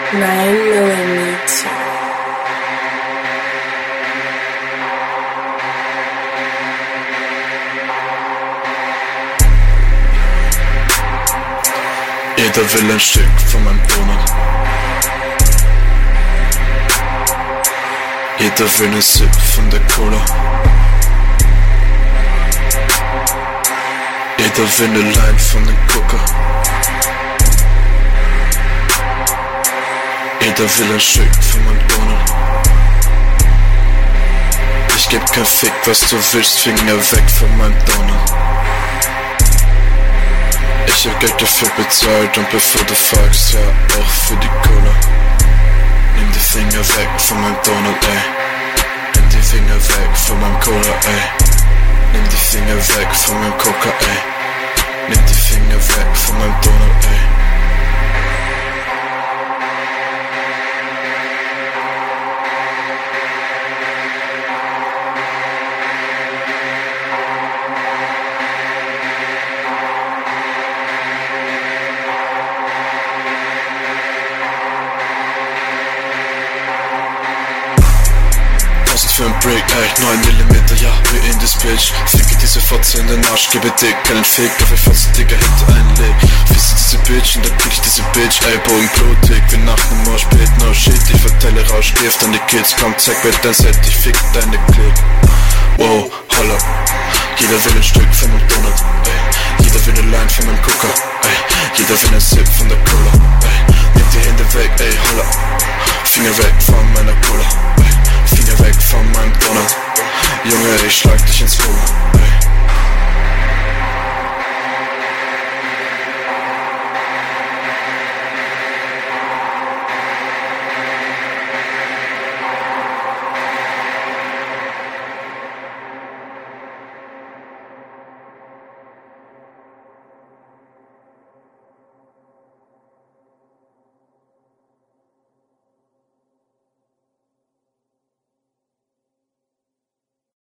9mm. Jeder will ein Stück von meinem Donut. Jeder will einen Sip von der Cola. Jeder will eine Line von den Coca. Jeder will ein Stück von meinem Donut. Ich geb kein Fick, was du willst, Finger weg von meinem Donut. Ich hab Geld dafür bezahlt und bevor du fragst, ja, auch für die Cola. Nimm die Finger weg von meinem Donut, ey. Nimm die Finger weg von meinem Cola, ey. Nimm die Finger weg von meinem Coca, ey. Nimm die Finger weg von meinem Donut, ey. Für ein Break, ey, 9mm, ja, wir in this bitch. Ficke diese Fotze in den Arsch, gebe dick, keinen Fick, auf ihr Fotze, Digga, hinter einen Leg. Fisse diese Bitch und dann krieg ich diese Bitch, ey, Bogen blutig, wie nach nem Mosh Pit, no shit, ich verteile Rausch, Gift an die Kids, komm, zeig mir dein Set, ich fick deine Klick. Wow, holla, jeder will ein Stück von meinem Donut, ey, jeder will eine Line von meinem Coca, ey, jeder will ein Sip von der Cola, ey, nimm die Hände weg, ey, holla, Finger weg von meiner Cola, ey. Finger weg von meinem Donut. Junge, ich schlag dich ins Feuer, ey.